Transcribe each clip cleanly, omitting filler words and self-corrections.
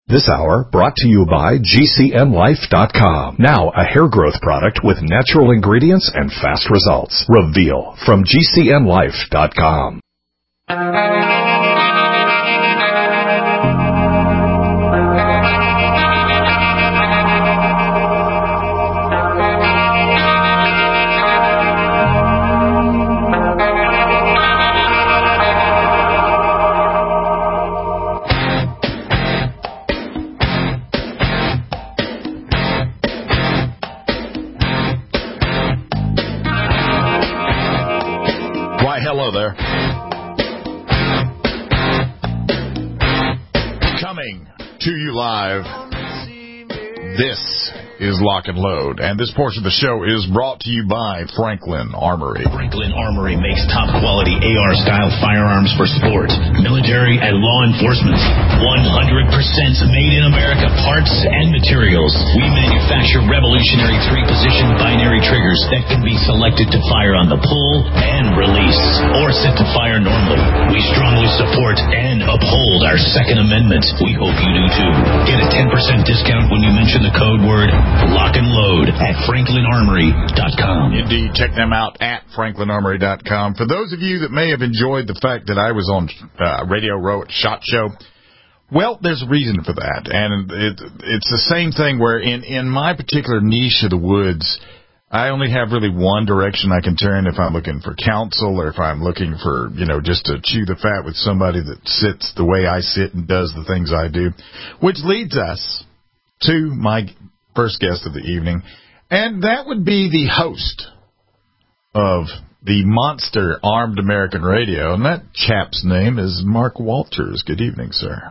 This hour brought to you by GCNlife.com. Now a hair growth product with natural ingredients and fast results. Reveal from GCNlife.com. Hello there. Coming to you live, this is Lock and Load, and this portion of the show is brought to you by Franklin Armory. Franklin Armory makes top-quality AR-style firearms for sport, military, and law enforcement. 100% made in America parts and materials. We manufacture revolutionary three-position binary triggers that can be selected to fire on the pull and release, or set to fire normally. We strongly support and uphold our Second Amendment. We hope you do too. Get a 10% discount when you mention the code word Lock and Load at FranklinArmory.com. Indeed, check them out at FranklinArmory.com. For those of you that may have enjoyed the fact that I was on Radio Row at SHOT Show, well, there's a reason for that, and it's the same thing where in my particular niche of the woods, I only have really one direction I can turn if I'm looking for counsel or if I'm looking for, just to chew the fat with somebody that sits the way I sit and does the things I do, which leads us to my first guest of the evening, and that would be the host of the monster Armed American Radio, and that chap's name is Mark Walters. Good evening, sir.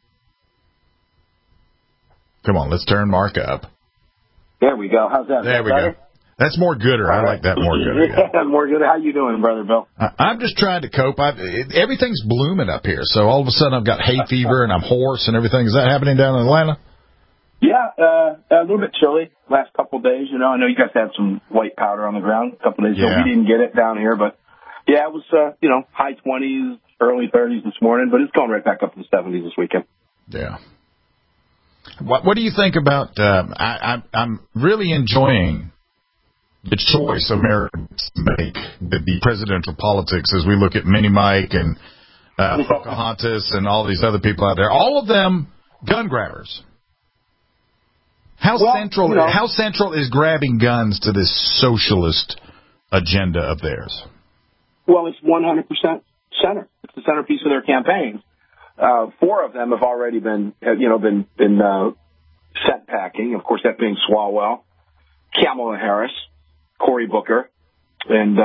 Come on, let's turn Mark up. There we go. How's that? There we go. That's more gooder. I like that more gooder. Yeah, more gooder. How you doing, Brother Bill? I'm just trying to cope. Everything's blooming up here, so all of a sudden I've got hay fever and I'm hoarse and everything. Is that happening down in Atlanta? Yeah, a little bit chilly last couple of days. I know you guys had some white powder on the ground a couple of days ago. We didn't get it down here, but yeah, it was, high 20s, early 30s this morning, but it's going right back up to the 70s this weekend. Yeah. What do you think about, I'm really enjoying the choice Americans make, the presidential politics, as we look at Mini Mike and Pocahontas and all these other people out there, all of them gun grabbers. How central is grabbing guns to this socialist agenda of theirs? Well, it's 100% center. It's the centerpiece of their campaigns. 4 of them have already been sent packing. Of course, that being Swalwell, Kamala Harris, Cory Booker, and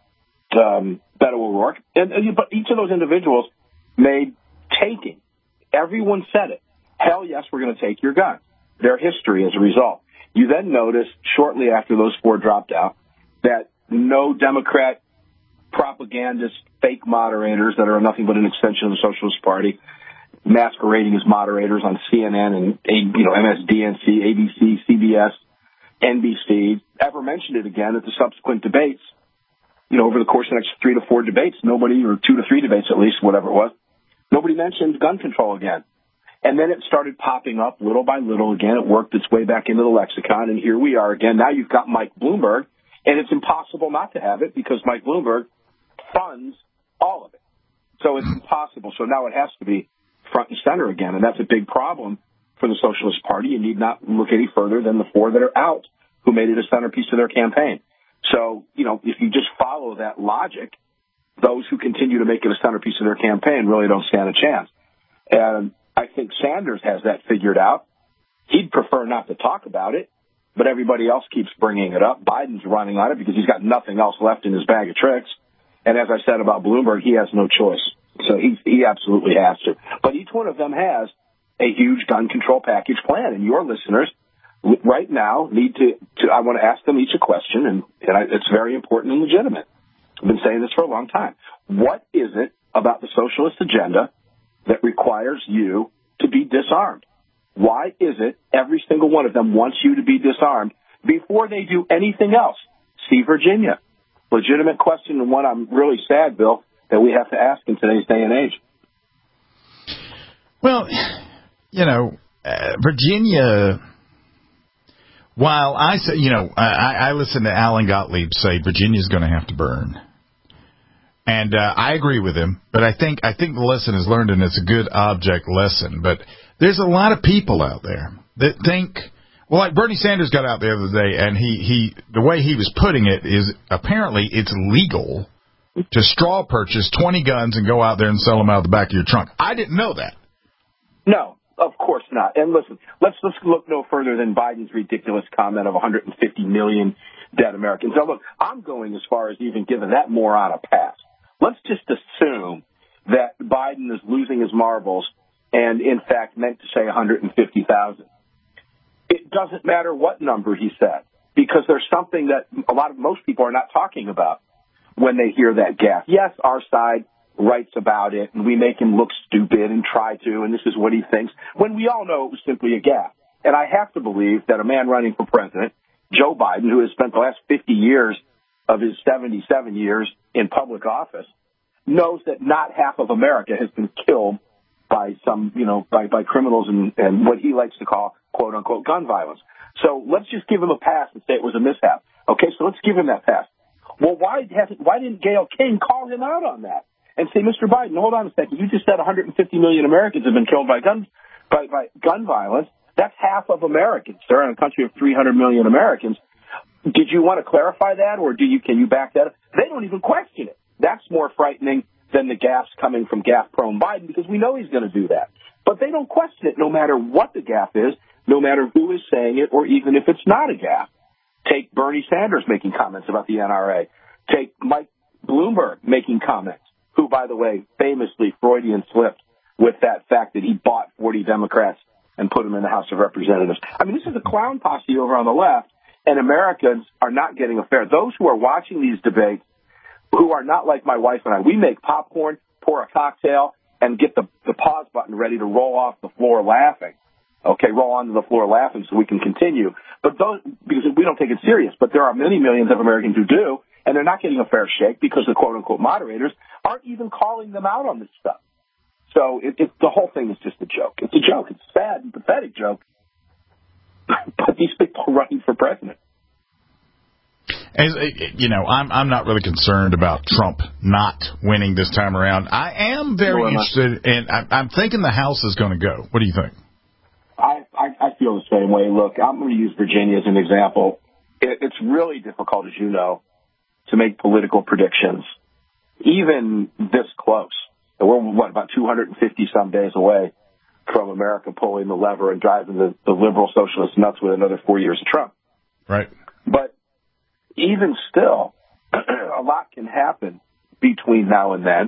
Beto O'Rourke. But each of those individuals made taking. Everyone said it. Hell yes, we're going to take your gun. Their history as a result. You then notice shortly after those 4 dropped out that no Democrat propagandist fake moderators that are nothing but an extension of the Socialist Party masquerading as moderators on CNN and MSDNC, ABC, CBS, NBC ever mentioned it again at the subsequent debates. Over the course of the next 3 to 4 debates, nobody, or 2 to 3 debates at least, whatever it was, nobody mentioned gun control again. And then it started popping up little by little again. It worked its way back into the lexicon, and here we are again. Now you've got Mike Bloomberg, and it's impossible not to have it because Mike Bloomberg funds all of it. So it's impossible. So now it has to be front and center again, and that's a big problem for the Socialist Party. You need not look any further than the 4 that are out who made it a centerpiece of their campaign. So, if you just follow that logic, those who continue to make it a centerpiece of their campaign really don't stand a chance. And I think Sanders has that figured out. He'd prefer not to talk about it, but everybody else keeps bringing it up. Biden's running on it because he's got nothing else left in his bag of tricks. And as I said about Bloomberg, he has no choice. So he absolutely has to. But each one of them has a huge gun control package plan. And your listeners right now need to I want to ask them each a question, and it's very important and legitimate. I've been saying this for a long time. What is it about the socialist agenda that requires you to be disarmed? Why is it every single one of them wants you to be disarmed before they do anything else? See Virginia. Legitimate question, and one I'm really sad, Bill, that we have to ask in today's day and age. Well, Virginia, while I say, I listen to Alan Gottlieb say Virginia's going to have to burn. And I agree with him, but I think the lesson is learned, and it's a good object lesson. But there's a lot of people out there that think, well, like Bernie Sanders got out the other day, and he the way he was putting it is apparently it's legal to straw purchase 20 guns and go out there and sell them out of the back of your trunk. I didn't know that. No, of course not. And listen, let's look no further than Biden's ridiculous comment of 150 million dead Americans. Now, look, I'm going as far as even giving that moron a pass. Let's just assume that Biden is losing his marbles and, in fact, meant to say 150,000. It doesn't matter what number he said, because there's something that most people are not talking about when they hear that gaffe. Yes, our side writes about it, and we make him look stupid and try to, and this is what he thinks, when we all know it was simply a gaffe. And I have to believe that a man running for president, Joe Biden, who has spent the last 50 years of his 77 years in public office, knows that not half of America has been killed by some, by criminals and what he likes to call, quote unquote, gun violence. So let's just give him a pass and say it was a mishap. Okay, so let's give him that pass. Well, why didn't Gayle King call him out on that and say, Mr. Biden, hold on a second, you just said 150 million Americans have been killed by gun violence. That's half of Americans. They're in a country of 300 million Americans. Did you want to clarify that, or can you back that up? They don't even question it. That's more frightening than the gaffes coming from gaffe-prone Biden, because we know he's going to do that. But they don't question it no matter what the gaffe is, no matter who is saying it, or even if it's not a gaffe. Take Bernie Sanders making comments about the NRA. Take Mike Bloomberg making comments, who, by the way, famously Freudian slipped with that fact that he bought 40 Democrats and put them in the House of Representatives. I mean, this is a clown posse over on the left, and Americans are not getting a fair. Those who are watching these debates, who are not like my wife and I, we make popcorn, pour a cocktail, and get the pause button ready to roll off the floor laughing. Okay, roll onto the floor laughing so we can continue. But those, because we don't take it serious, but there are many millions of Americans who do, and they're not getting a fair shake because the quote-unquote moderators aren't even calling them out on this stuff. So the whole thing is just a joke. It's a joke. It's a sad and pathetic joke. But these people are running for president. As, I'm not really concerned about Trump not winning this time around. I am very interested, and I'm thinking the House is going to go. What do you think? I feel the same way. Look, I'm going to use Virginia as an example. It's really difficult, as you know, to make political predictions, even this close. We're, about 250-some days away from America pulling the lever and driving the liberal socialists nuts with another 4 years of Trump. Right. But even still, a lot can happen between now and then.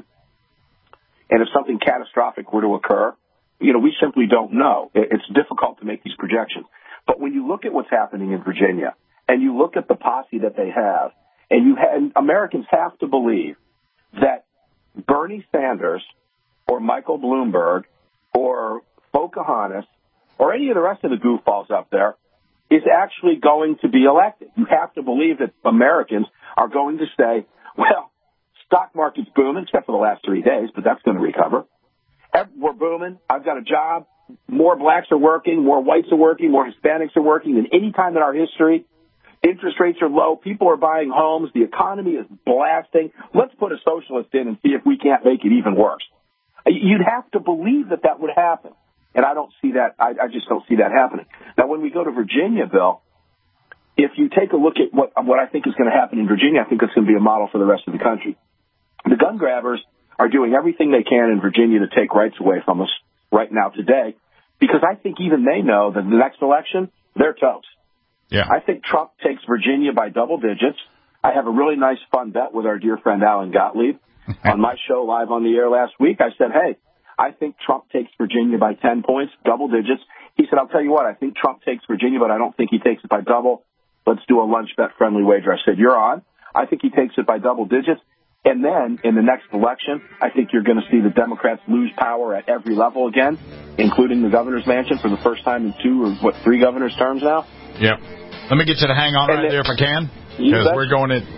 And if something catastrophic were to occur, we simply don't know. It's difficult to make these projections. But when you look at what's happening in Virginia, and you look at the posse that they have, and Americans have to believe that Bernie Sanders or Michael Bloomberg or Pocahontas or any of the rest of the goofballs up there is actually going to be elected. You have to believe that Americans are going to say, well, stock market's booming, except for the last 3 days, but that's going to recover. We're booming. I've got a job. More blacks are working. More whites are working. More Hispanics are working than any time in our history. Interest rates are low. People are buying homes. The economy is blasting. Let's put a socialist in and see if we can't make it even worse. You'd have to believe that would happen. And I don't see that. I just don't see that happening. Now, when we go to Virginia, Bill, if you take a look at what I think is going to happen in Virginia, I think it's going to be a model for the rest of the country. The gun grabbers are doing everything they can in Virginia to take rights away from us right now today, because I think even they know that the next election, they're toast. Yeah. I think Trump takes Virginia by double digits. I have a really nice fun bet with our dear friend Alan Gottlieb on my show live on the air last week. I said, hey, I think Trump takes Virginia by 10 points, double digits. He said, I'll tell you what, I think Trump takes Virginia, but I don't think he takes it by double. Let's do a lunch bet friendly wager. I said, you're on. I think he takes it by double digits. And then in the next election, I think you're going to see the Democrats lose power at every level again, including the governor's mansion for the first time in 3 governor's terms now. Yep. Let me get you to hang on right there if I can, because we're going into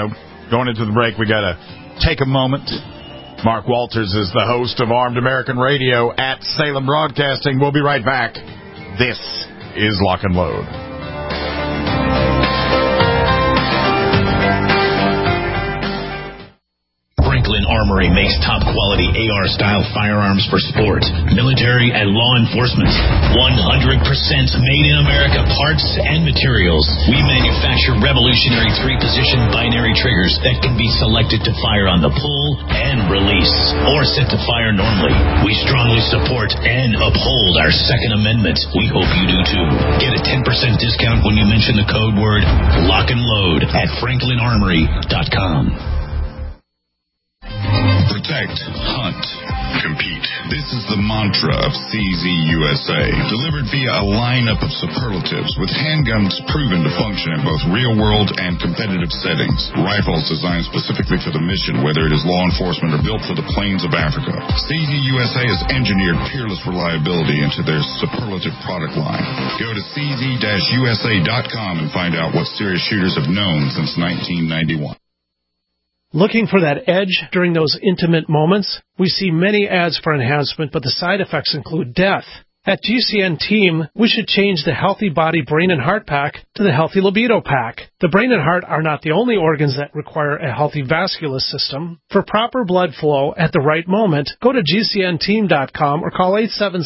the break. We got to take a moment. Mark Walters is the host of Armed American Radio at Salem Broadcasting. We'll be right back. This is Lock and Load. Franklin Armory makes top-quality AR-style firearms for sport, military, and law enforcement. 100% made in America parts and materials. We manufacture revolutionary 3-position binary triggers that can be selected to fire on the pull and release, or set to fire normally. We strongly support and uphold our Second Amendment. We hope you do too. Get a 10% discount when you mention the code word Lock and Load at FranklinArmory.com. Protect, hunt, compete. This is the mantra of CZ USA, delivered via a lineup of superlatives with handguns proven to function in both real-world and competitive settings. Rifles designed specifically for the mission, whether it is law enforcement or built for the plains of Africa. CZ USA has engineered peerless reliability into their superlative product line. Go to cz-usa.com and find out what serious shooters have known since 1991. Looking for that edge during those intimate moments? We see many ads for enhancement, but the side effects include death. At GCN Team, we should change the Healthy Body Brain and Heart Pack to the Healthy Libido Pack. The brain and heart are not the only organs that require a healthy vascular system. For proper blood flow at the right moment, go to GCNteam.com or call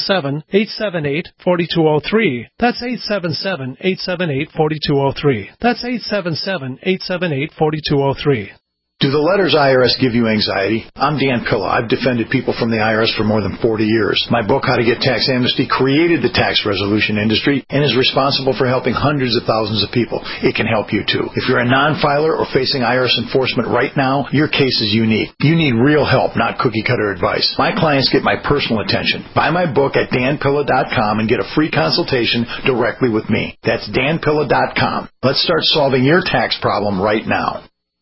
877-878-4203. That's 877-878-4203. That's 877-878-4203. Do the letters IRS give you anxiety? I'm Dan Pilla. I've defended people from the IRS for more than 40 years. My book, How to Get Tax Amnesty, created the tax resolution industry and is responsible for helping hundreds of thousands of people. It can help you, too. If you're a non-filer or facing IRS enforcement right now, your case is unique. You need real help, not cookie-cutter advice. My clients get my personal attention. Buy my book at danpilla.com and get a free consultation directly with me. That's danpilla.com. Let's start solving your tax problem right now.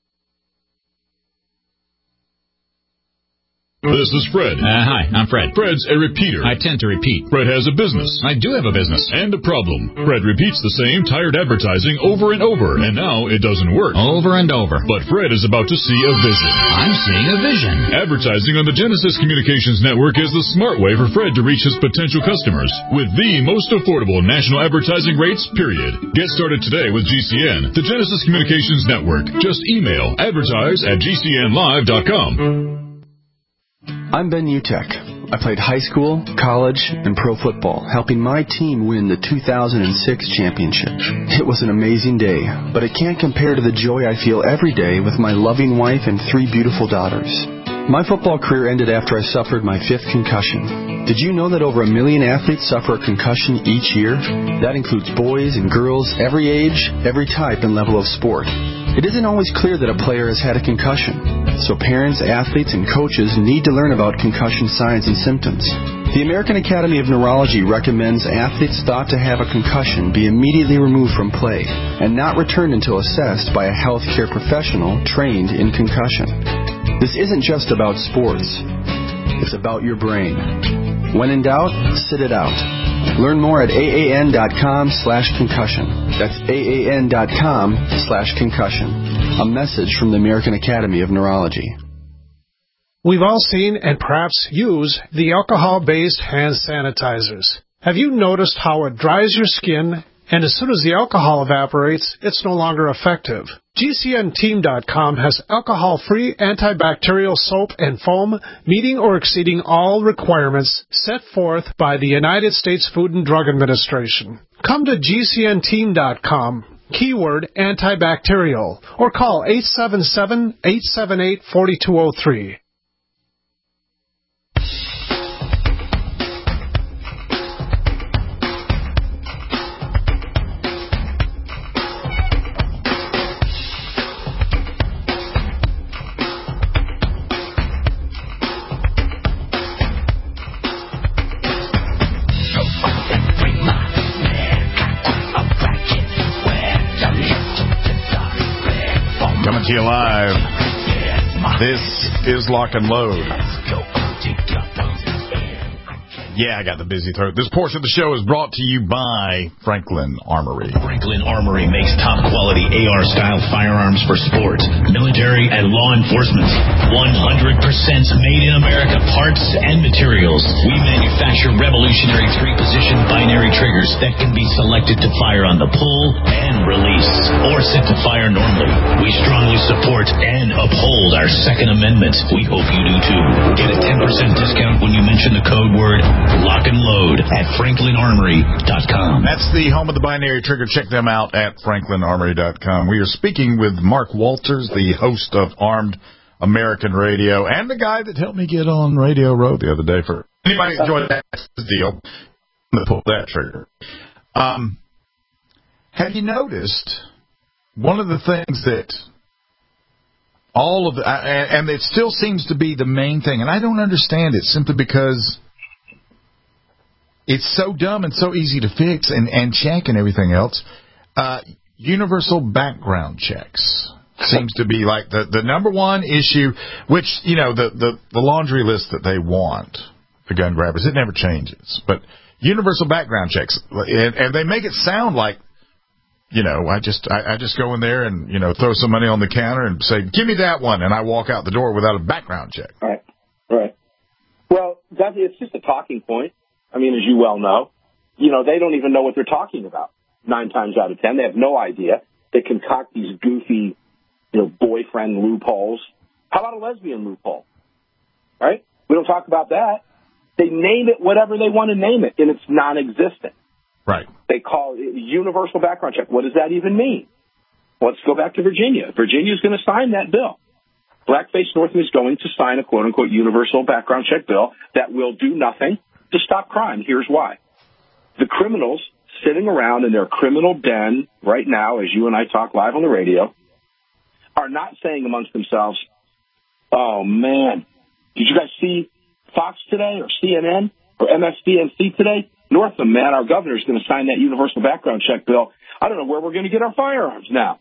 This is Fred. Hi, I'm Fred. Fred's a repeater. I tend to repeat. Fred has a business. I do have a business. And a problem. Fred repeats the same tired advertising over and over, and now it doesn't work. Over and over. But Fred is about to see a vision. I'm seeing a vision. Advertising on the Genesis Communications Network is the smart way for Fred to reach his potential customers with the most affordable national advertising rates, period. Get started today with GCN, the Genesis Communications Network. Just email advertise@gcnlive.com. I'm Ben Utek. I played high school, college, and pro football, helping my team win the 2006 championship. It was an amazing day, but it can't compare to the joy I feel every day with my loving wife and 3 beautiful daughters. My football career ended after I suffered my 5th concussion. Did you know that over 1 million athletes suffer a concussion each year? That includes boys and girls, every age, every type and level of sport. It isn't always clear that a player has had a concussion, so parents, athletes, and coaches need to learn about concussion signs and symptoms. The American Academy of Neurology recommends athletes thought to have a concussion be immediately removed from play and not returned until assessed by a healthcare professional trained in concussion. This isn't just about sports. It's about your brain. When in doubt, sit it out. Learn more at AAN.com/concussion. That's AAN.com/concussion. A message from the American Academy of Neurology. We've all seen and perhaps use the alcohol-based hand sanitizers. Have you noticed how it dries your skin, and as soon as the alcohol evaporates, it's no longer effective? GCNteam.com has alcohol-free antibacterial soap and foam meeting or exceeding all requirements set forth by the United States Food and Drug Administration. Come to GCNteam.com, keyword antibacterial, or call 877-878-4203. Coming to you live. This is Lock and Load. Yeah, I got the busy throat. This portion of the show is brought to you by Franklin Armory. Franklin Armory makes top-quality AR-style firearms for sport, military, and law enforcement. 100% made in America parts and materials. We manufacture revolutionary 3-position binary triggers that can be selected to fire on the pull and release, or set to fire normally. We strongly support and uphold our Second Amendment. We hope you do too. Get a 10% discount when you mention the code word Lock and Load at FranklinArmory.com. That's the home of the binary trigger. Check them out at FranklinArmory.com. We are speaking with Mark Walters, the host of Armed American Radio, and the guy that helped me get on Radio Row the other day. For anybody enjoyed that deal, I'm going to pull that trigger. Have you noticed one of the things that all of the, and it still seems to be the main thing, and I don't understand it simply because it's so dumb and so easy to fix and check and everything else. Universal background checks seems to be like the number one issue, which, you know, the laundry list that they want, the gun grabbers, it never changes. But universal background checks, and they make it sound like, you know, I just go in there and, you know, throw some money on the counter and say, give me that one, and I walk out the door without a background check. Right. Well, it's just a talking point. I mean, as you well know, you know, they don't even know what they're talking about 9 times out of 10. They have no idea. They concoct these goofy, you know, boyfriend loopholes. How about a lesbian loophole? Right? We don't talk about that. They name it whatever they want to name it, and it's non-existent. Right. They call it universal background check. What does that even mean? Well, let's go back to Virginia. Virginia's going to sign that bill. Blackface Northam is going to sign a quote-unquote universal background check bill that will do nothing to stop crime. Here's why. The criminals sitting around in their criminal den right now, as you and I talk live on the radio, are not saying amongst themselves, oh, man, did you guys see Fox today or CNN or MSDNC today? Northam, man, our governor's going to sign that universal background check bill. I don't know where we're going to get our firearms now.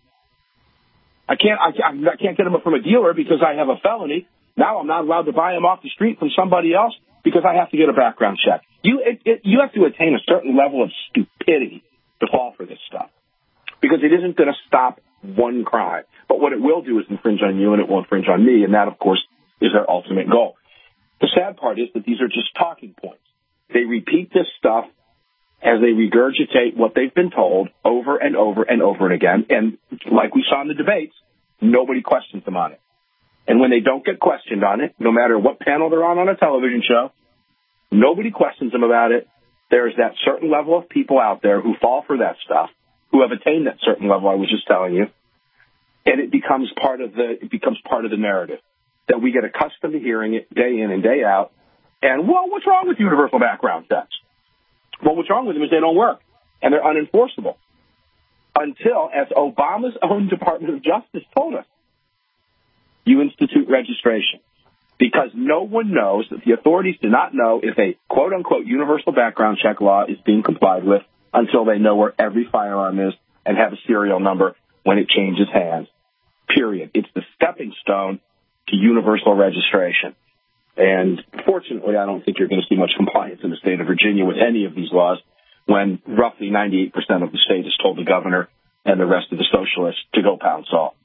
I can't get them from a dealer because I have a felony. Now I'm not allowed to buy them off the street from somebody else because I have to get a background check. You have to attain a certain level of stupidity to fall for this stuff because it isn't going to stop one crime. But what it will do is infringe on you and it will infringe on me, and that, of course, is their ultimate goal. The sad part is that these are just talking points. They repeat this stuff as they regurgitate what they've been told over and over and over and again. And like we saw in the debates, nobody questions them on it. And when they don't get questioned on it, no matter what panel they're on a television show, nobody questions them about it. There's that certain level of people out there who fall for that stuff, who have attained that certain level I was just telling you, and it becomes part of the narrative that we get accustomed to hearing it day in and day out. And, well, what's wrong with universal background checks? Well, what's wrong with them is they don't work, and they're unenforceable. Until, as Obama's own Department of Justice told us, you institute registration. Because no one knows, that the authorities do not know if a quote-unquote universal background check law is being complied with until they know where every firearm is and have a serial number when it changes hands. Period. It's the stepping stone to universal registration. And fortunately, I don't think you're going to see much compliance in the state of Virginia with any of these laws when roughly 98% of the state has told the governor and the rest of the socialists to go pound salt.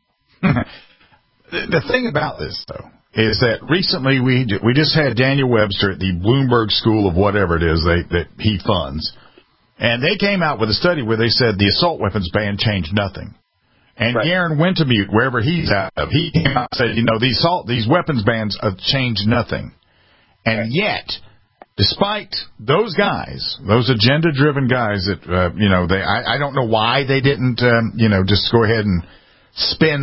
The thing about this, though, is that recently we just had Daniel Webster at the Bloomberg School of whatever it is that he funds, and they came out with a study where they said the assault weapons ban changed nothing. And right. Garen Wintemute, wherever he's out of, he came out and said, you know, these weapons bans have changed nothing. And right. Yet, despite those guys, those agenda-driven guys that, you know, I don't know why they didn't, you know, just go ahead and spin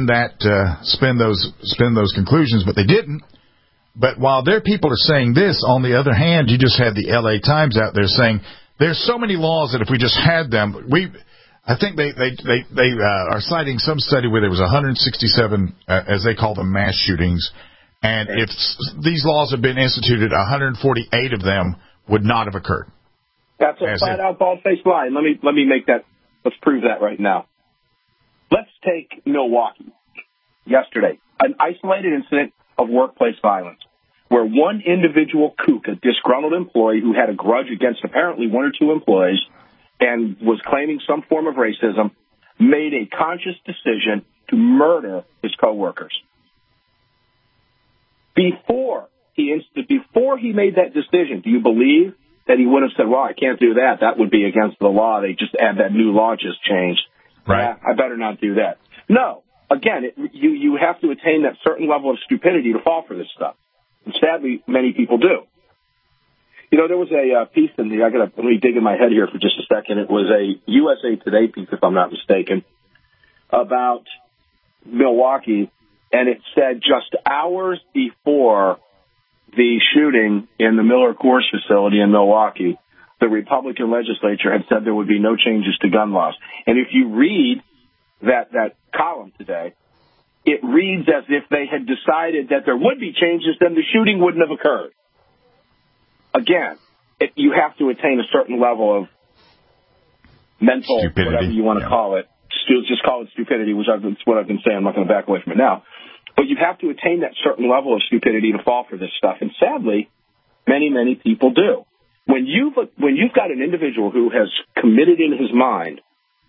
those conclusions, but they didn't. But while their people are saying this, on the other hand, you just had the LA Times out there saying there's so many laws that if we just had them, I think they are citing some study where there was 167, as they call them, mass shootings, and if these laws had been instituted, 148 of them would not have occurred. That's a flat-out bald-faced lie. Let me make that. Let's prove that right now. Let's take Milwaukee yesterday, an isolated incident of workplace violence. where one individual kook, a disgruntled employee who had a grudge against apparently one or two employees and was claiming some form of racism, made a conscious decision to murder his coworkers. Before he made that decision, do you believe that he would have said, well, I can't do that. That would be against the law. They just add that new law just changed. Right. I better not do that. No. Again, you have to attain that certain level of stupidity to fall for this stuff. And sadly, many people do. You know, there was a piece in let me dig in my head here for just a second. It was a USA Today piece, if I'm not mistaken, about Milwaukee, and it said just hours before the shooting in the Miller Coors facility in Milwaukee, the Republican legislature had said there would be no changes to gun laws. And if you read that column today, it reads as if they had decided that there would be changes, then the shooting wouldn't have occurred. Again, you have to attain a certain level of mental, stupidity, whatever you want to call it. Just call it stupidity, which is what I've been saying. I'm not going to back away from it now. But you have to attain that certain level of stupidity to fall for this stuff. And sadly, many, many people do. When you've got an individual who has committed in his mind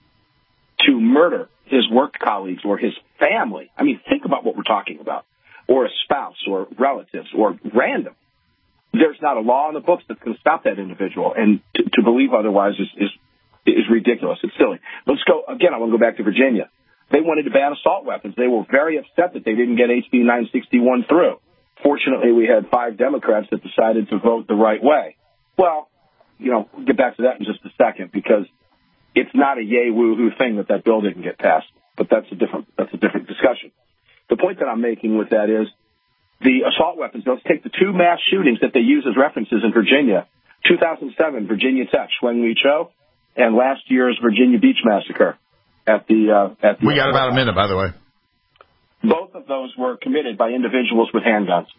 to murder his work colleagues or his family, I mean, think about what we're talking about, or a spouse or relatives or random. There's not a law in the books that can stop that individual. And to believe otherwise is ridiculous. It's silly. Let's go, again, I want to go back to Virginia. They wanted to ban assault weapons. They were very upset that they didn't get HB 961 through. Fortunately, we had 5 Democrats that decided to vote the right way. Well, we'll get back to that in just a second, because it's not a yay woo-hoo thing that bill didn't get passed. But that's a different discussion. The point that I'm making with that is the assault weapons. Let's take the 2 mass shootings that they use as references in Virginia. 2007, Virginia Tech, Shweng Lee Cho, and last year's Virginia Beach massacre. We got about a minute, by the way. Both of those were committed by individuals with handguns.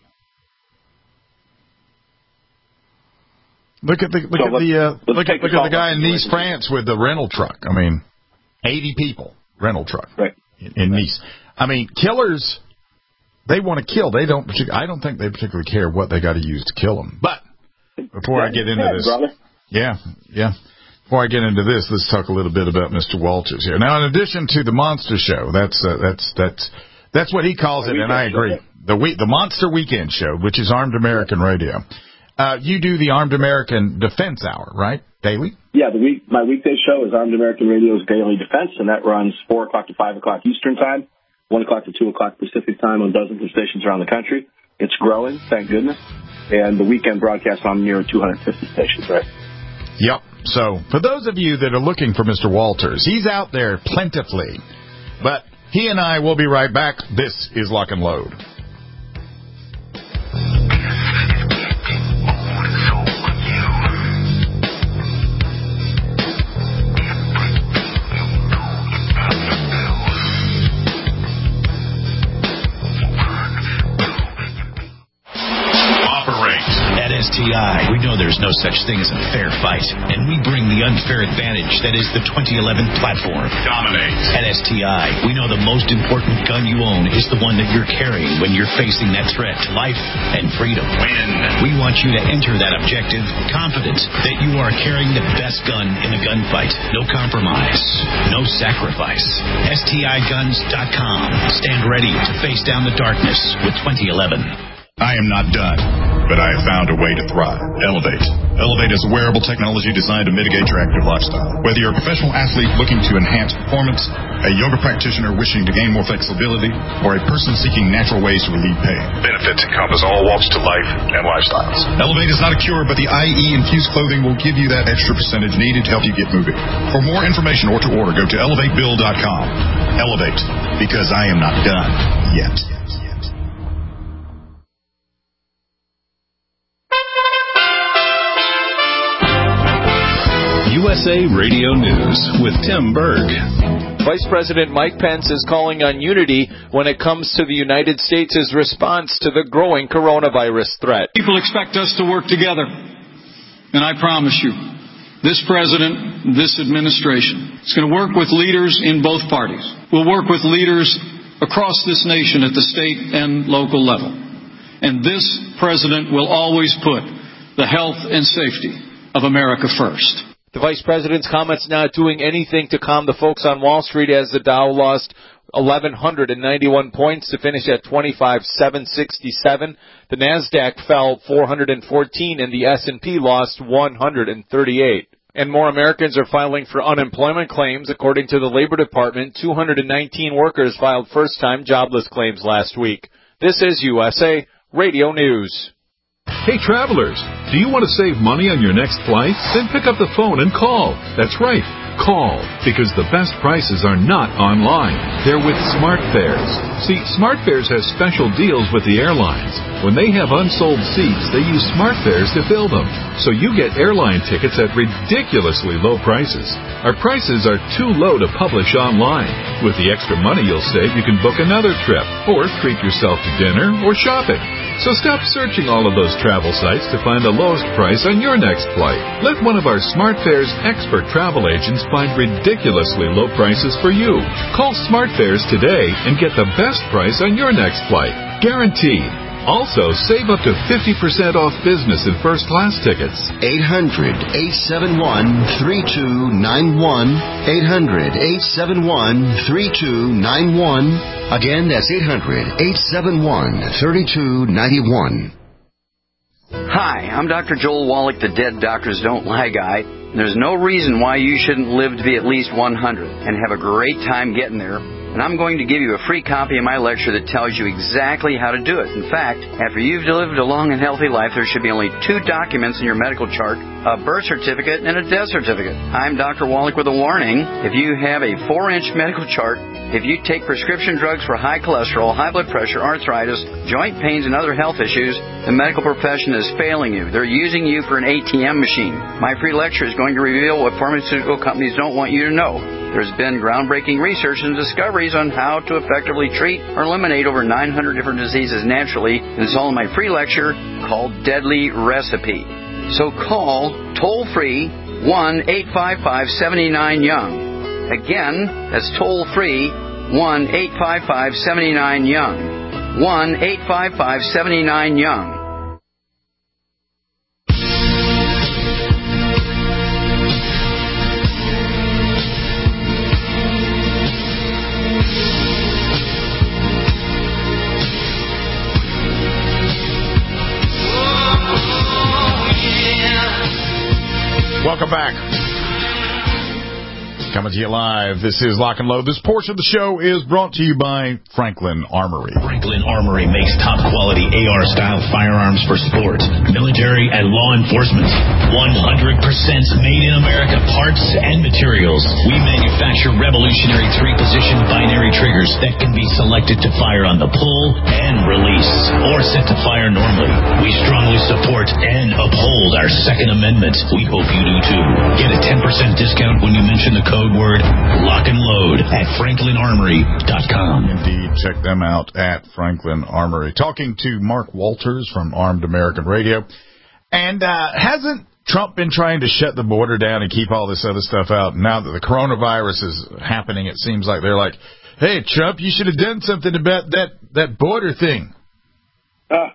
Look at the guy in Nice, France, with the rental truck. I mean, 80 people, rental truck, right, in Nice. I mean, killers, they want to kill. I don't think they particularly care what they got to use to kill them. But before I get into this, brother. Yeah. Before I get into this, let's talk a little bit about Mr. Walters here. Now, in addition to the Monster Show, that's what he calls it, and I agree. The Monster Weekend Show, which is Armed American Radio. You do the Armed American Defense Hour, right? Daily? Yeah, my weekday show is Armed American Radio's Daily Defense, and that runs 4 o'clock to 5 o'clock Eastern Time, 1 o'clock to 2 o'clock Pacific Time on dozens of stations around the country. It's growing, thank goodness. And the weekend broadcast on near 250 stations, right? Yep. So, for those of you that are looking for Mr. Walters, he's out there plentifully. But he and I will be right back. This is Lock and Load. STI, we know there's no such thing as a fair fight, and we bring the unfair advantage that is the 2011 platform. Dominate. At STI, we know the most important gun you own is the one that you're carrying when you're facing that threat to life and freedom. Win. We want you to enter that objective confident that you are carrying the best gun in the gunfight. No compromise, no sacrifice. STIguns.com. Stand ready to face down the darkness with 2011. I am not done, but I have found a way to thrive. Elevate. Elevate is a wearable technology designed to mitigate your active lifestyle. Whether you're a professional athlete looking to enhance performance, a yoga practitioner wishing to gain more flexibility, or a person seeking natural ways to relieve pain, benefits encompass all walks to life and lifestyles. Elevate is not a cure, but the IE-infused clothing will give you that extra percentage needed to help you get moving. For more information or to order, go to elevatebill.com. Elevate, because I am not done yet. USA Radio News with Tim Berg. Vice President Mike Pence is calling on unity when it comes to the United States' response to the growing coronavirus threat. People expect us to work together, and I promise you, this president, this administration, is going to work with leaders in both parties. We'll work with leaders across this nation at the state and local level. And this president will always put the health and safety of America first. The vice president's comments not doing anything to calm the folks on Wall Street as the Dow lost 1,191 points to finish at 25,767. The NASDAQ fell 414 and the S&P lost 138. And more Americans are filing for unemployment claims. According to the Labor Department, 219 workers filed first-time jobless claims last week. This is USA Radio News. Hey, travelers, do you want to save money on your next flight? Then pick up the phone and call. That's right, call, because the best prices are not online. They're with SmartFares. See, SmartFares has special deals with the airlines. When they have unsold seats, they use SmartFares to fill them. So you get airline tickets at ridiculously low prices. Our prices are too low to publish online. With the extra money you'll save, you can book another trip or treat yourself to dinner or shopping. So stop searching all of those travel sites to find the lowest price on your next flight. Let one of our SmartFares expert travel agents find ridiculously low prices for you. Call SmartFares today and get the best price on your next flight. Guaranteed. Also, save up to 50% off business and first-class tickets. 800-871-3291. 800-871-3291. Again, that's 800-871-3291. Hi, I'm Dr. Joel Wallach, the Dead Doctors Don't Lie guy. There's no reason why you shouldn't live to be at least 100 and have a great time getting there. And I'm going to give you a free copy of my lecture that tells you exactly how to do it. In fact, after you've lived a long and healthy life, there should be only 2 documents in your medical chart, a birth certificate and a death certificate. I'm Dr. Wallach with a warning. If you have a 4-inch medical chart, if you take prescription drugs for high cholesterol, high blood pressure, arthritis, joint pains, and other health issues, the medical profession is failing you. They're using you for an ATM machine. My free lecture is going to reveal what pharmaceutical companies don't want you to know. There's been groundbreaking research and discoveries on how to effectively treat or eliminate over 900 different diseases naturally, and it's all in my free lecture called Deadly Recipe. So call toll-free 1-855-79-YOUNG. Again, that's toll-free 1-855-79-YOUNG. 1-855-79-YOUNG. Welcome back. Coming to you live. This is Lock and Load. This portion of the show is brought to you by Franklin Armory. Franklin Armory makes top-quality AR-style firearms for sport, military, and law enforcement. 100% made in America parts and materials. We manufacture revolutionary 3-position binary triggers that can be selected to fire on the pull and release, or set to fire normally. We strongly support and uphold our Second Amendment. We hope you do too. Get a 10% discount when you mention the code word Lock and Load at franklinarmory.com. Indeed, check them out at Franklin Armory. Talking to Mark Walters from Armed American Radio. And hasn't Trump been trying to shut the border down and keep all this other stuff out? Now that the coronavirus is happening, it seems like they're like, hey, Trump, you should have done something about that border thing. Do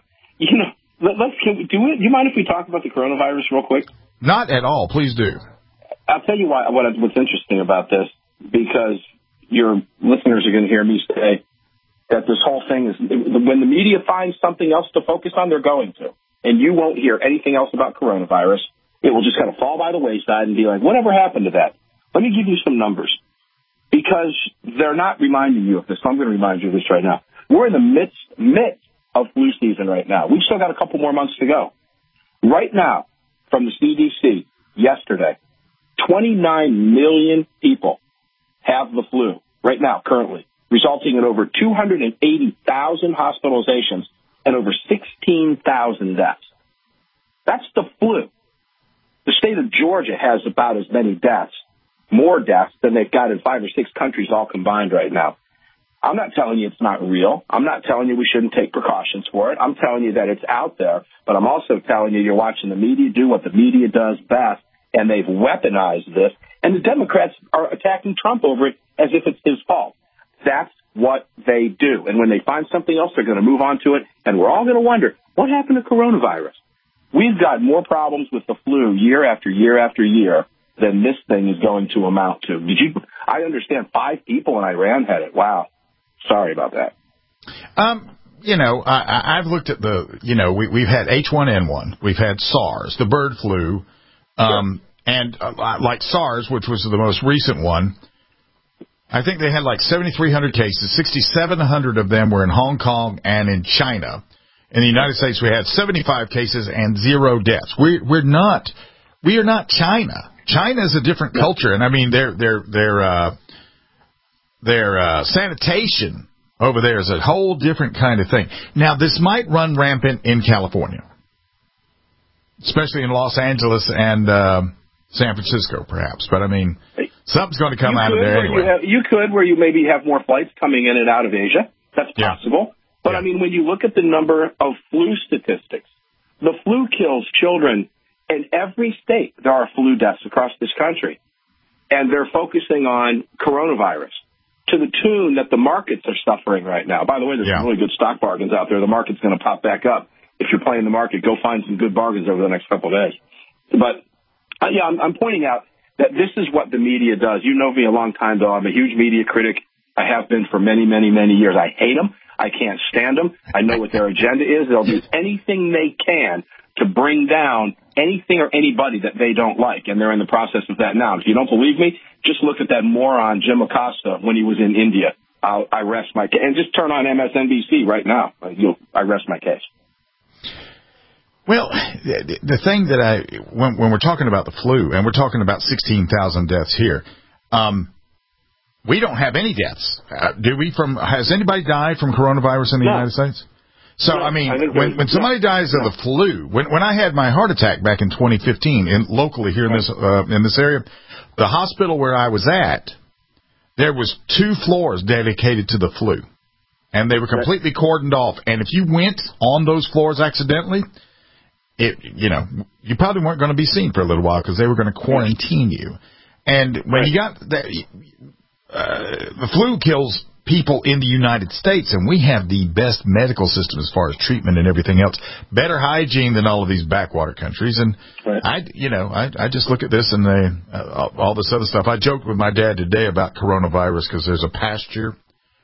you mind if we talk about the coronavirus real quick? Not at all. Please do. I'll tell you what's interesting about this, because your listeners are going to hear me say that this whole thing is, when the media finds something else to focus on, they're going to. And you won't hear anything else about coronavirus. It will just kind of fall by the wayside and be like, whatever happened to that? Let me give you some numbers, because they're not reminding you of this. So I'm going to remind you of this right now. We're in the midst of flu season right now. We've still got a couple more months to go. Right now, from the CDC, yesterday, 29 million people have the flu right now, currently, resulting in over 280,000 hospitalizations and over 16,000 deaths. That's the flu. The state of Georgia has about as many deaths, more deaths than they've got in 5 or 6 countries all combined right now. I'm not telling you it's not real. I'm not telling you we shouldn't take precautions for it. I'm telling you that it's out there, but I'm also telling you you're watching the media do what the media does best, and they've weaponized this, and the Democrats are attacking Trump over it as if it's his fault. That's what they do. And when they find something else, they're going to move on to it. And we're all going to wonder, what happened to coronavirus? We've got more problems with the flu year after year after year than this thing is going to amount to. I understand 5 people in Iran had it. Wow. Sorry about that. I've looked at we've had H1N1, we've had SARS, the bird flu, and like SARS, which was the most recent one, I think they had like 7,300 cases. 6,700 of them were in Hong Kong and in China. In the United States, we had 75 cases and 0 deaths. We are not China. China is a different culture, and I mean their sanitation over there is a whole different kind of thing. Now, this might run rampant in California, especially in Los Angeles and San Francisco, perhaps. But I mean, something's going to come out of there anyway. You could, where you maybe have more flights coming in and out of Asia. That's possible. But, I mean, when you look at the number of flu statistics, the flu kills children in every state. There are flu deaths across this country. And they're focusing on coronavirus to the tune that the markets are suffering right now. By the way, there's some really good stock bargains out there. The market's going to pop back up. If you're playing the market, go find some good bargains over the next couple of days. But, I'm pointing out that this is what the media does. You know me a long time, though. I'm a huge media critic. I have been for many, many, many years. I hate them. I can't stand them. I know what their agenda is. They'll do anything they can to bring down anything or anybody that they don't like, and they're in the process of that now. If you don't believe me, just look at that moron Jim Acosta when he was in India. I rest my case. And just turn on MSNBC right now. I rest my case. Well, the thing that when we're talking about the flu, and we're talking about 16,000 deaths here, we don't have any deaths, do we? Has anybody died from coronavirus in the United States? So, I mean, when somebody dies of the flu, when I had my heart attack back in 2015, locally here in this area, the hospital where I was at, there was 2 floors dedicated to the flu, and they were completely cordoned off. And if you went on those floors accidentally, you probably weren't going to be seen for a little while because they were going to quarantine you. And when you got that. The flu kills people in the United States, and we have the best medical system as far as treatment and everything else. Better hygiene than all of these backwater countries. And I just look at this and all this other stuff. I joked with my dad today about coronavirus because there's a pasture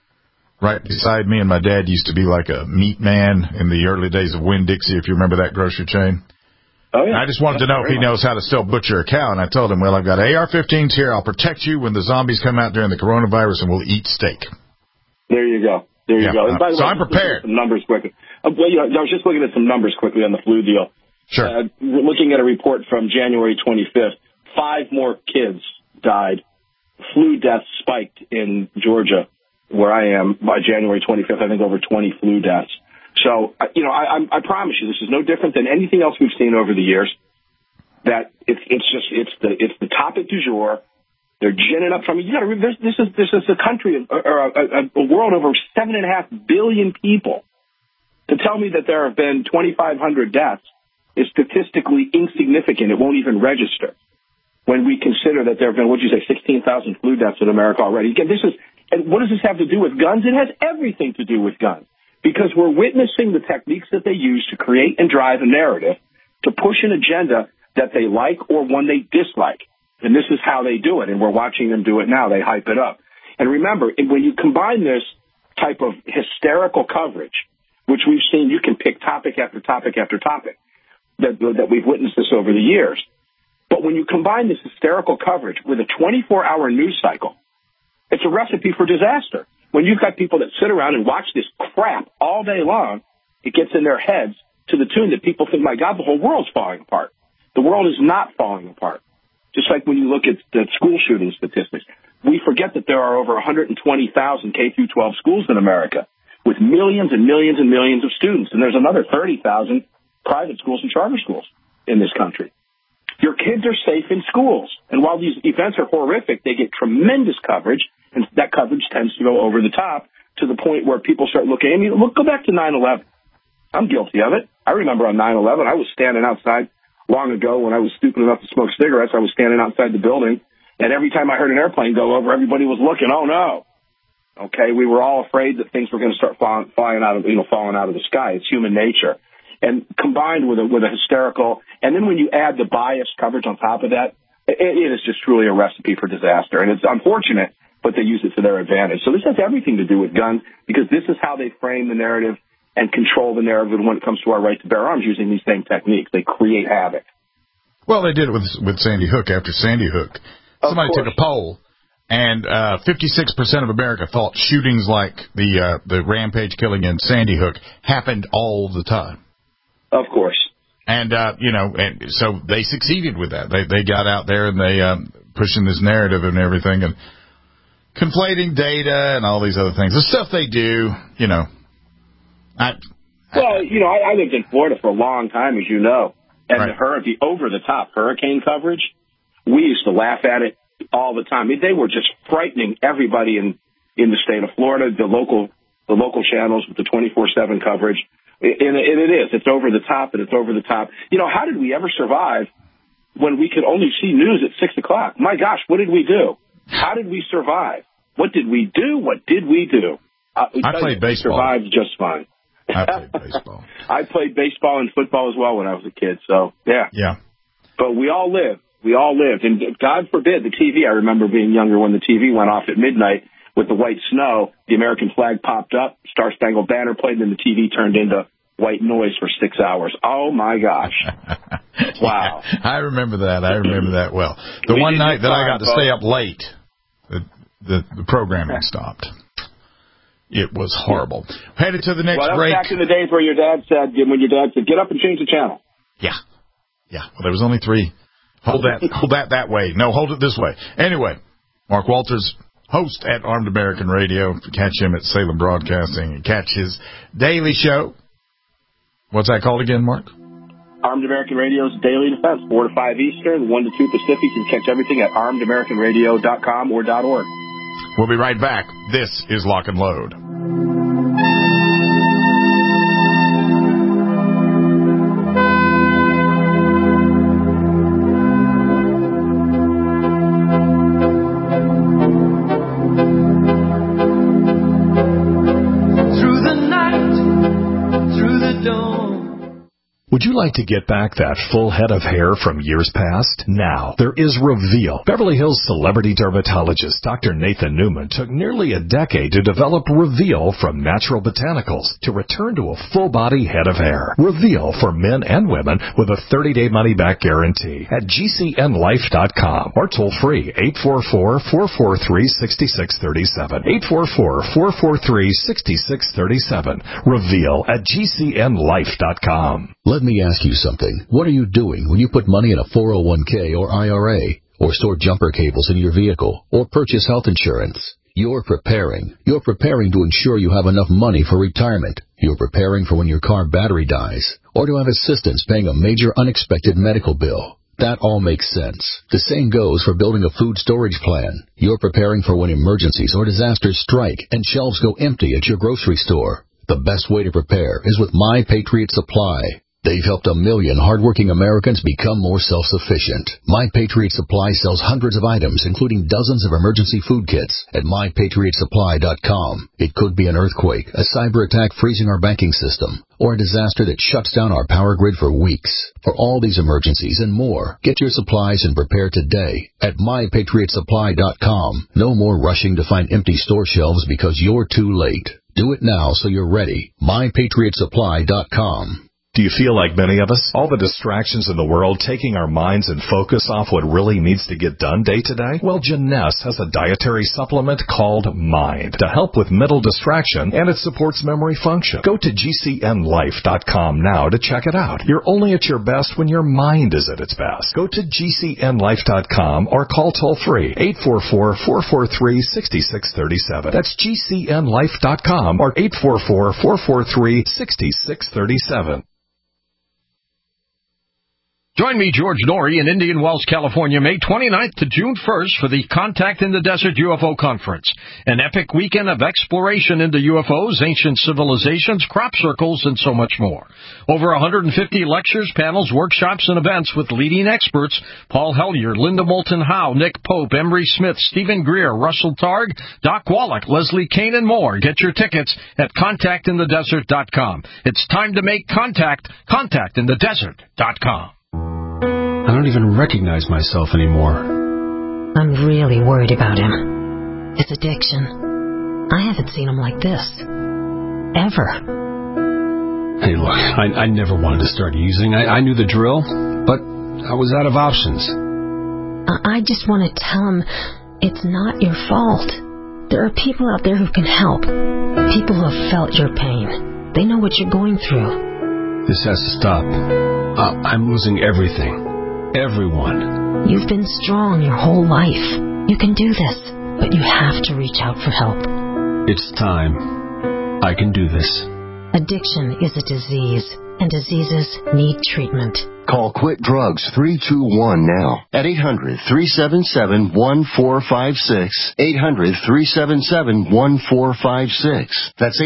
right beside me, and my dad used to be like a meat man in the early days of Winn-Dixie, if you remember that grocery chain. Oh, yeah. I just wanted to know if he knows how to still butcher a cow, and I told him, well, I've got AR-15s here. I'll protect you when the zombies come out during the coronavirus, and we'll eat steak. There you go. And by the way, I'm prepared. Some numbers quickly. I was just looking at some numbers quickly on the flu deal. Sure. Looking at a report from January 25th, 5 more kids died. Flu deaths spiked in Georgia, where I am, by January 25th. I think over 20 flu deaths. So, I promise you, this is no different than anything else we've seen over the years. That it's the topic du jour. They're ginning up from. This is a country or a world over 7.5 billion people. To tell me that there have been 2,500 deaths is statistically insignificant. It won't even register when we consider that there have been, 16,000 flu deaths in America already. Again, and what does this have to do with guns? It has everything to do with guns. Because we're witnessing the techniques that they use to create and drive a narrative to push an agenda that they like or one they dislike. And this is how they do it, and we're watching them do it now. They hype it up. And remember, when you combine this type of hysterical coverage, which we've seen, you can pick topic after topic after topic, that we've witnessed this over the years. But when you combine this hysterical coverage with a 24-hour news cycle, it's a recipe for disaster. When you've got people that sit around and watch this crap all day long, it gets in their heads to the tune that people think, my God, the whole world's falling apart. The world is not falling apart. Just like when you look at the school shooting statistics, we forget that there are over 120,000 K-12 schools in America with millions and millions and millions of students. And there's another 30,000 private schools and charter schools in this country. Your kids are safe in schools. And while these events are horrific, they get tremendous coverage. And that coverage tends to go over the top to the point where people start looking. I mean, go back to 9/11. I'm guilty of it. I remember on 9/11, I was standing outside long ago when I was stupid enough to smoke cigarettes. I was standing outside the building, and every time I heard an airplane go over, everybody was looking. Oh, no. Okay, we were all afraid that things were going to start falling out of the sky. It's human nature, and combined with a hysterical, and then when you add the biased coverage on top of that, it is just truly a recipe for disaster. And it's unfortunate, but they use it to their advantage. So this has everything to do with guns, because this is how they frame the narrative and control the narrative when it comes to our right to bear arms using these same techniques. They create havoc. Well, they did it with Sandy Hook after Sandy Hook. Somebody took a poll. And 56% of America thought shootings like the rampage killing in Sandy Hook happened all the time. Of course. And and so they succeeded with that. They got out there and they pushing this narrative and everything and conflating data and all these other things. The stuff they do, I lived in Florida for a long time, as you know, and the over-the-top hurricane coverage, we used to laugh at it all the time. They were just frightening everybody in the state of Florida, the local channels with the 24/7 coverage. And it's over the top, and it's over the top. How did we ever survive when we could only see news at 6 o'clock? My gosh, what did we do? How did we survive? What did we do? What did we do? I played baseball. Survived just fine. I played baseball. I played baseball and football as well when I was a kid. So yeah. But we all lived. We all lived. And God forbid the TV. I remember being younger when the TV went off at midnight with the white snow. The American flag popped up, Star Spangled Banner played, and then the TV turned into white noise for 6 hours. Oh, my gosh. Wow. I remember that well. The one night that I got to stay up late, the programming stopped. It was horrible. Headed to the next break. Back in the days where your dad said, get up and change the channel. Yeah. Well, there was only 3. Hold that way. No, hold it this way. Anyway, Mark Walters, host at Armed American Radio. Catch him at Salem Broadcasting and catch his daily show. What's that called again, Mark? Armed American Radio's Daily Defense, 4 to 5 Eastern, 1 to 2 Pacific. You can catch everything at armedamericanradio.com or .org. We'll be right back. This is Lock and Load. Would you like to get back that full head of hair from years past? Now, there is Reveal. Beverly Hills celebrity dermatologist Dr. Nathan Newman took nearly a decade to develop Reveal from natural botanicals to return to a full-body head of hair. Reveal for men and women with a 30-day money-back guarantee at GCNlife.com or toll-free 844-443-6637. 844-443-6637. Reveal at GCNlife.com. Let me ask you something. What are you doing when you put money in a 401k or IRA, or store jumper cables in your vehicle, or purchase health insurance? You're preparing. You're preparing to ensure you have enough money for retirement. You're preparing for when your car battery dies, or to have assistance paying a major unexpected medical bill. That all makes sense. The same goes for building a food storage plan. You're preparing for when emergencies or disasters strike and shelves go empty at your grocery store. The best way to prepare is with My Patriot Supply. They've helped 1 million hardworking Americans become more self-sufficient. My Patriot Supply sells hundreds of items, including dozens of emergency food kits at MyPatriotSupply.com. It could be an earthquake, a cyber attack freezing our banking system, or a disaster that shuts down our power grid for weeks. For all these emergencies and more, get your supplies and prepare today at MyPatriotSupply.com. No more rushing to find empty store shelves because you're too late. Do it now so you're ready. MyPatriotSupply.com. Do you feel like many of us? All the distractions in the world taking our minds and focus off what really needs to get done day to day? Well, Janess has a dietary supplement called Mind to help with mental distraction, and it supports memory function. Go to GCNlife.com now to check it out. You're only at your best when your mind is at its best. Go to GCNlife.com or call toll-free 844-443-6637. That's GCNlife.com or 844-443-6637. Join me, George Norrie, in Indian Wells, California, May 29th to June 1st for the Contact in the Desert UFO Conference, an epic weekend of exploration into UFOs, ancient civilizations, crop circles, and so much more. Over 150 lectures, panels, workshops, and events with leading experts: Paul Hellyer, Linda Moulton Howe, Nick Pope, Emery Smith, Stephen Greer, Russell Targ, Doc Wallach, Leslie Kane, and more. Get your tickets at contactinthedesert.com. It's time to make contact. Contactinthedesert.com. I don't even recognize myself anymore. I'm really worried about him. His addiction. I haven't seen him like this. Ever. Hey, look, I never wanted to start using. I knew the drill, but I was out of options. I just want to tell him it's not your fault. There are people out there who can help. People who have felt your pain. They know what you're going through. This has to stop. I'm losing everything. Everyone. You've been strong your whole life. You can do this, but you have to reach out for help. It's time. I can do this. Addiction is a disease, and diseases need treatment. Call Quit Drugs 321 now at 800-377-1456. 800-377-1456. That's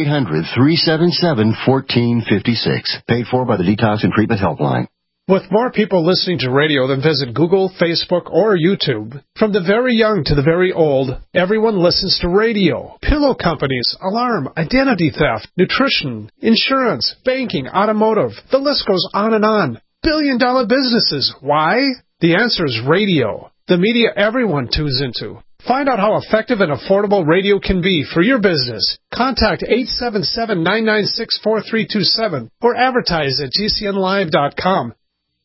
800-377-1456. Paid for by the Detox and Treatment Helpline. With more people listening to radio than visit Google, Facebook, or YouTube, from the very young to the very old, everyone listens to radio. Pillow companies, alarm, identity theft, nutrition, insurance, banking, automotive. The list goes on and on. Billion-dollar businesses. Why? The answer is radio. The media everyone tunes into. Find out how effective and affordable radio can be for your business. Contact 877-996-4327 or advertise at GCNlive.com.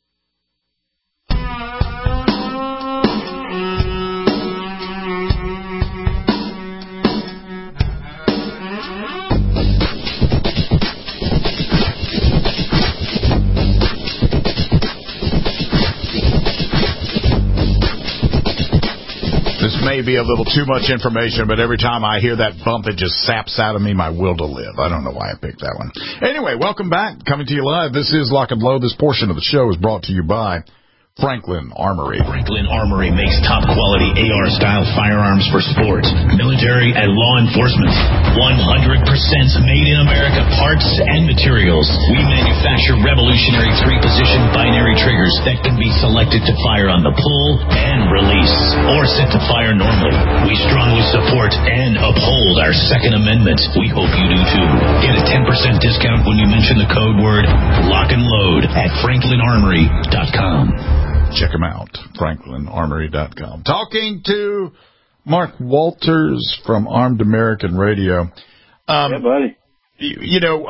This may be a little too much information, but every time I hear that bump, it just saps out of me my will to live. I don't know why I picked that one. Anyway, welcome back. Coming to you live. This is Lock and Load. This portion of the show is brought to you by Franklin Armory. Franklin Armory makes top-quality AR-style firearms for sports, military, and law enforcement. 100% made in America parts and materials. We manufacture revolutionary three-position binary triggers that can be selected to fire on the pull and release, or set to fire normally. We strongly support and uphold our Second Amendment. We hope you do too. Get a 10% discount when you mention the code word Lock and Load at franklinarmory.com. Check them out, franklinarmory.com. Talking to Mark Walters from Armed American Radio. Yeah, buddy. You know,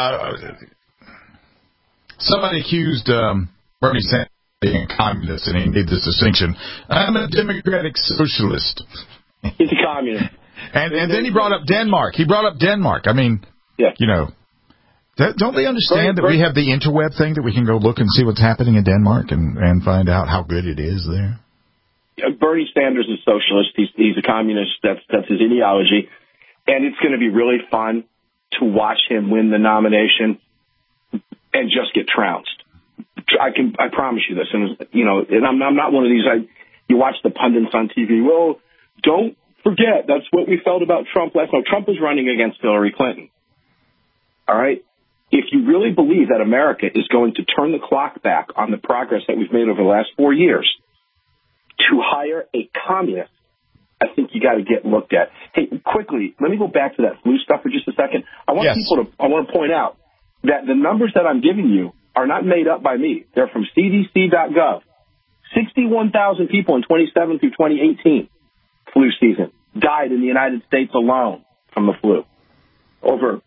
somebody accused Bernie Sanders of being a communist, and he made this distinction. I'm a democratic socialist. He's a communist. And then he brought up Denmark. I mean, yeah. You know, don't they understand that we have the interweb thing, that we can go look and see what's happening in Denmark and find out how good it is there? Yeah, Bernie Sanders is a socialist. He's a communist. That's his ideology. And it's going to be really fun to watch him win the nomination and just get trounced. I promise you this. And, you know, and I'm not one of these, you watch the pundits on TV. Well, don't forget, that's what we felt about Trump last night. Trump was running against Hillary Clinton. All right? If you really believe that America is going to turn the clock back on the progress that we've made over the last 4 years to hire a communist, I think you got to get looked at. Hey, quickly, let me go back to that flu stuff for just a second. I want to point out that the numbers that I'm giving you are not made up by me. They're from CDC.gov. 61,000 people in 2017 through 2018 flu season died in the United States alone from the flu. Over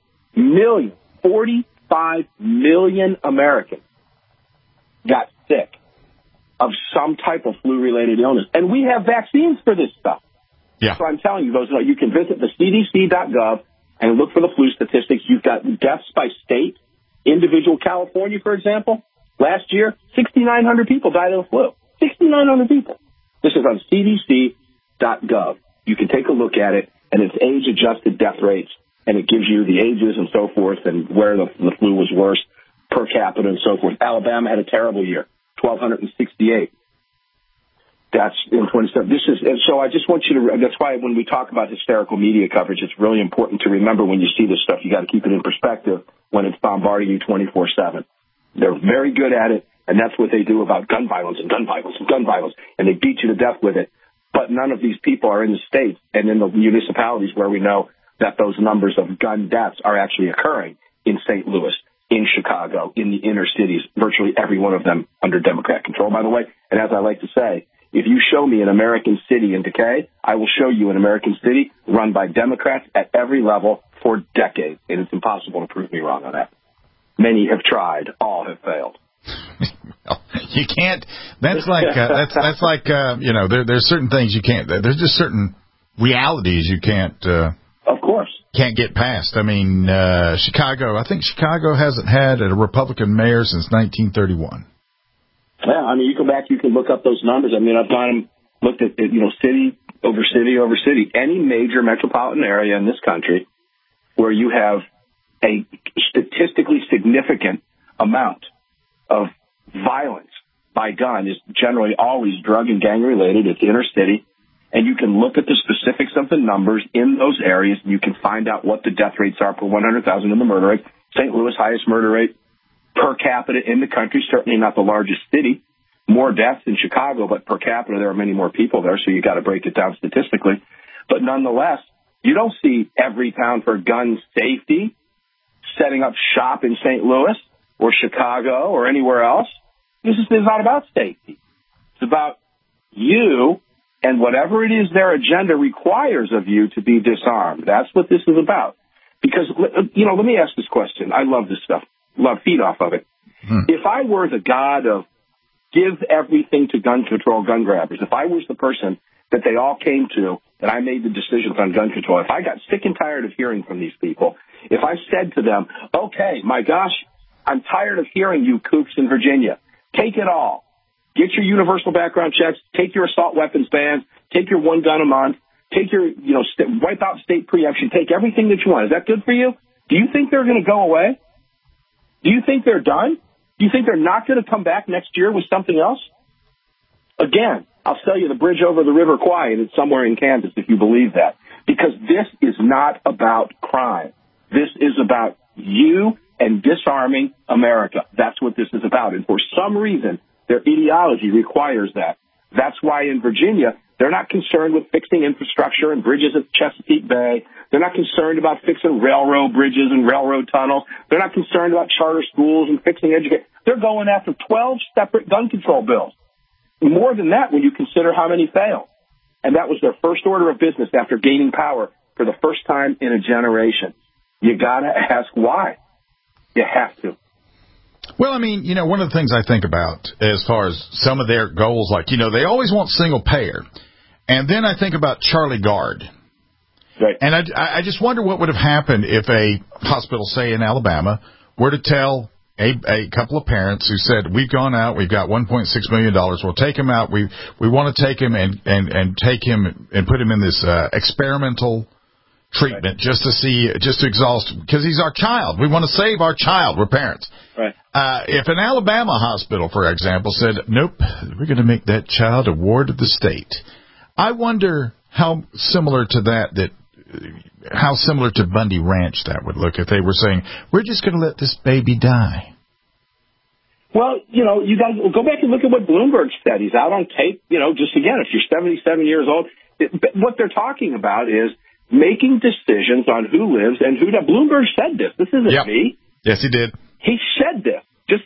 45 million Americans got sick of some type of flu-related illness. And we have vaccines for this stuff. Yeah. So I'm telling you, you can visit the CDC.gov and look for the flu statistics. You've got deaths by state. Individual California, for example, last year, 6,900 people died of the flu. 6,900 people. This is on CDC.gov. You can take a look at it, and it's age-adjusted death rates, and it gives you the ages and so forth and where the flu was worse per capita and so forth. Alabama had a terrible year. 1,268. That's in 27. And so I just want you to, that's why when we talk about hysterical media coverage, it's really important to remember when you see this stuff, you got to keep it in perspective when it's bombarding you 24/7. They're very good at it, and that's what they do about gun violence and gun violence and gun violence, and they beat you to death with it. But none of these people are in the states and in the municipalities where we know that those numbers of gun deaths are actually occurring in St. Louis, in Chicago, in the inner cities, virtually every one of them under Democrat control, by the way. And as I like to say, if you show me an American city in decay, I will show you an American city run by Democrats at every level for decades. And it's impossible to prove me wrong on that. Many have tried. All have failed. You can't. That's like that's like you know. There's certain things you can't. There's just certain realities you can't. Of course. Can't get past. I mean, Chicago. I think Chicago hasn't had a Republican mayor since 1931. Yeah, I mean, you go back, you can look up those numbers. I mean, I've gone and looked at, city over city over city. Any major metropolitan area in this country where you have a statistically significant amount of violence by gun is generally always drug and gang related. It's inner city. And you can look at the specifics of the numbers in those areas, and you can find out what the death rates are per 100,000 in the murder rate. St. Louis, highest murder rate per capita in the country, certainly not the largest city. More deaths in Chicago, but per capita there are many more people there, so you got to break it down statistically. But nonetheless, you don't see every town for gun safety setting up shop in St. Louis or Chicago or anywhere else. This is not about safety. It's about you and whatever it is their agenda requires of you to be disarmed. That's what this is about. Because, let me ask this question. I love this stuff. Feed off of it. If I were the god of give everything to gun control, gun grabbers, if I was the person that they all came to and I made the decisions on gun control, if I got sick and tired of hearing from these people, if I said to them, okay, my gosh, I'm tired of hearing you kooks in Virginia. Take it all. Get your universal background checks. Take your assault weapons bans. Take your one gun a month. Take your, wipe out state preemption. Take everything that you want. Is that good for you? Do you think they're going to go away? Do you think they're done? Do you think they're not going to come back next year with something else? Again, I'll sell you the bridge over the River Kwai, and it's somewhere in Kansas if you believe that. Because this is not about crime. This is about you and disarming America. That's what this is about. And for some reason, their ideology requires that. That's why in Virginia, they're not concerned with fixing infrastructure and bridges at Chesapeake Bay. They're not concerned about fixing railroad bridges and railroad tunnels. They're not concerned about charter schools and fixing education. They're going after 12 separate gun control bills. More than that when you consider how many failed. And that was their first order of business after gaining power for the first time in a generation. You got to ask why. You have to. Well, I mean, one of the things I think about as far as some of their goals, like, they always want single payer. And then I think about Charlie Gard. Right. And I just wonder what would have happened if a hospital, say in Alabama, were to tell a couple of parents who said, we've gone out, we've got $1.6 million, we'll take him out, we want to take him and take him and put him in this experimental treatment just to exhaust, because he's our child. We want to save our child. We're parents. Right. If an Alabama hospital, for example, said, nope, we're going to make that child a ward of the state, I wonder how similar to how similar to Bundy Ranch that would look if they were saying, we're just going to let this baby die. Well, you guys go back and look at what Bloomberg said. He's out on tape, just again, if you're 77 years old, what they're talking about is making decisions on who lives and who doesn't. Bloomberg said this. This isn't me. Yes, he did. He said this.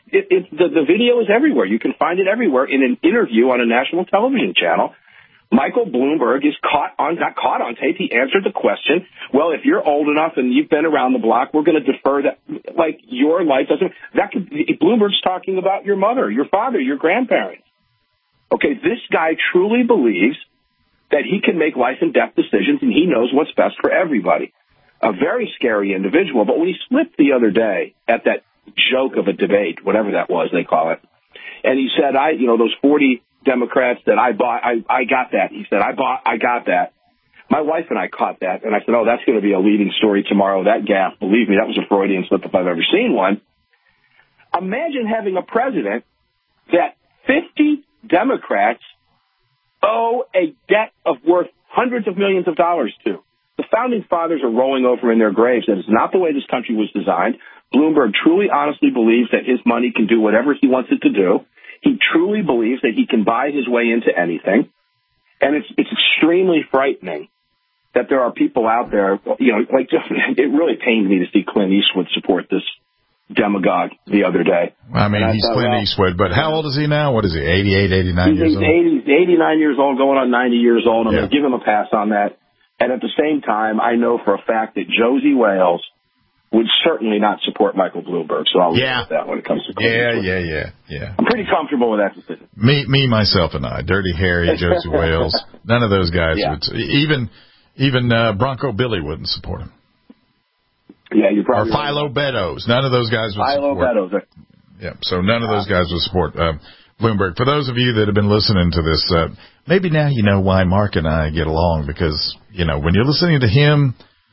The video is everywhere. You can find it everywhere in an interview on a national television channel. Michael Bloomberg got caught on tape. He answered the question, well, if you're old enough and you've been around the block, we're going to defer that. Like, your life doesn't. Bloomberg's talking about your mother, your father, your grandparents. Okay, this guy truly believes that he can make life and death decisions, and he knows what's best for everybody. A very scary individual. But when he slipped the other day at that joke of a debate, whatever that was, they call it, and he said, those 40 Democrats that I bought, I got that. He said, I got that. My wife and I caught that, and I said, that's going to be a leading story tomorrow, that gaffe. Believe me, that was a Freudian slip if I've ever seen one. Imagine having a president that 50 Democrats owe a debt of worth hundreds of millions of dollars to. The founding fathers are rolling over in their graves. That is not the way this country was designed. Bloomberg truly, honestly believes that his money can do whatever he wants it to do. He truly believes that he can buy his way into anything. And it's extremely frightening that there are people out there, like, it really pained me to see Clint Eastwood support this demagogue the other day. I mean, he's Clint Eastwood, but how old is he now? What is he, 88, 89 years old? He's 89 years old, going on 90 years old. I'm going to give him a pass on that. And at the same time, I know for a fact that Josie Wales would certainly not support Michael Bloomberg. So I'll leave it at that when it comes to Clint Eastwood. Yeah. I'm pretty comfortable with that decision. Me, myself, and I. Dirty Harry, Josie Wales. None of those guys would. Even Bronco Billy wouldn't support him. Yeah, you're probably or Philo Beddoes. None of those guys would support. Philo Beddoes. Yeah, so none of those guys would support Bloomberg. For those of you that have been listening to this, maybe now you know why Mark and I get along, because, when you're listening to him,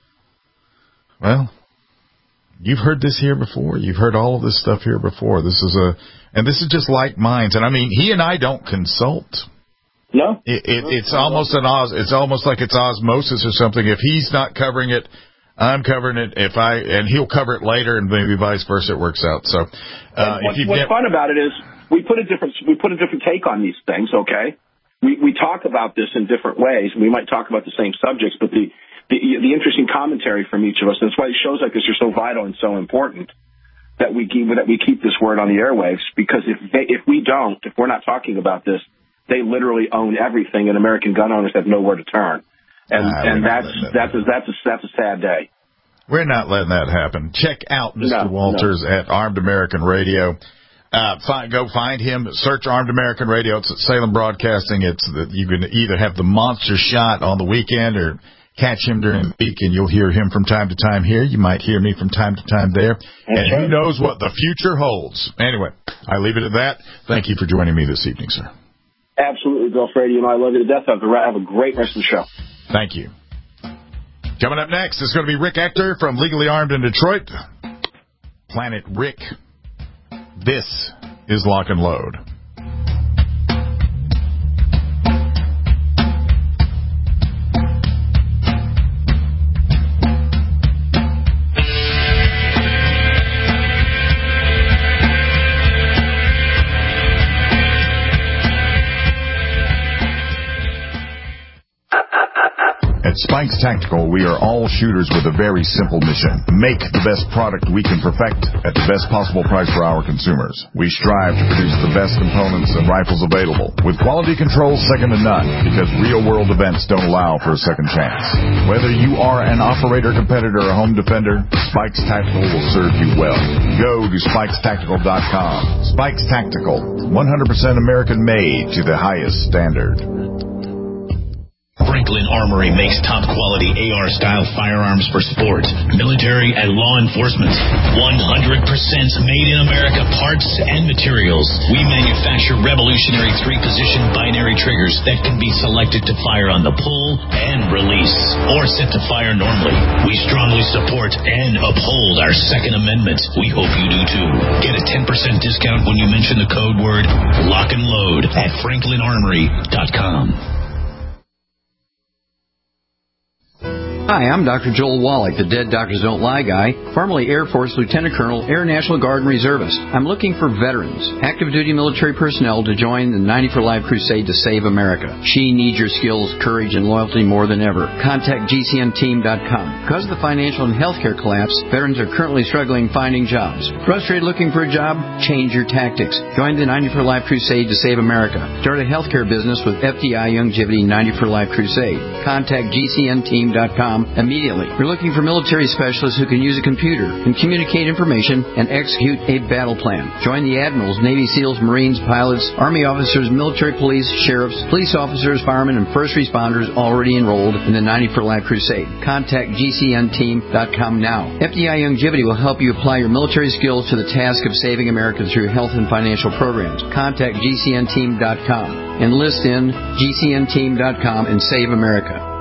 well, you've heard this here before. You've heard all of this stuff here before. This is just like minds. And I mean, he and I don't consult. No. It's almost it's almost like it's osmosis or something. If he's not covering it, I'm covering it. And he'll cover it later, and maybe vice versa. It works out. So, what's fun about it is we put a different take on these things. Okay, we talk about this in different ways, and we might talk about the same subjects, but the interesting commentary from each of us. And that's why shows like this are so vital and so important that we keep this word on the airwaves. Because if we're not talking about this, they literally own everything, and American gun owners have nowhere to turn. And that's a sad day. We're not letting that happen. Check out Mr. Walters at Armed American Radio. Go find him. Search Armed American Radio. It's at Salem Broadcasting. You can either have the monster shot on the weekend or catch him during the week, and you'll hear him from time to time here. You might hear me from time to time there. And who knows what the future holds. Anyway, I leave it at that. Thank you for joining me this evening, sir. Absolutely, Bill Frady, and I love you to death. Have a great rest of the show. Thank you. Coming up next is going to be Rick Ector from Legally Armed in Detroit. Planet Rick. This is Lock and Load. At Spikes Tactical, we are all shooters with a very simple mission. Make the best product we can perfect at the best possible price for our consumers. We strive to produce the best components and rifles available, with quality control second to none, because real-world events don't allow for a second chance. Whether you are an operator, competitor, or home defender, Spikes Tactical will serve you well. Go to SpikesTactical.com. Spikes Tactical, 100% American-made to the highest standard. Franklin Armory makes top-quality AR-style firearms for sport, military, and law enforcement. 100% made in America parts and materials. We manufacture revolutionary 3-position binary triggers that can be selected to fire on the pull and release, or set to fire normally. We strongly support and uphold our Second Amendment. We hope you do too. Get a 10% discount when you mention the code word Lock and Load at FranklinArmory.com. Hi, I'm Dr. Joel Wallach, the Dead Doctors Don't Lie guy, formerly Air Force Lieutenant Colonel, Air National Guard and Reservist. I'm looking for veterans, active duty military personnel to join the 90 for Life crusade to save America. She needs your skills, courage, and loyalty more than ever. Contact GCNteam.com. Because of the financial and healthcare collapse, veterans are currently struggling finding jobs. Frustrated looking for a job? Change your tactics. Join the 90 for Life crusade to save America. Start a healthcare business with FDI Youngevity 90 for Life crusade. Contact GCNteam.com immediately. We're looking for military specialists who can use a computer and communicate information and execute a battle plan. Join the admirals, Navy SEALs, Marines, pilots, Army officers, military police, sheriffs, police officers, firemen, and first responders already enrolled in the 90 for Life crusade. Contact GCNteam.com now. FDI Youngevity will help you apply your military skills to the task of saving America through health and financial programs. Contact GCNteam.com. Enlist in GCNteam.com and save America.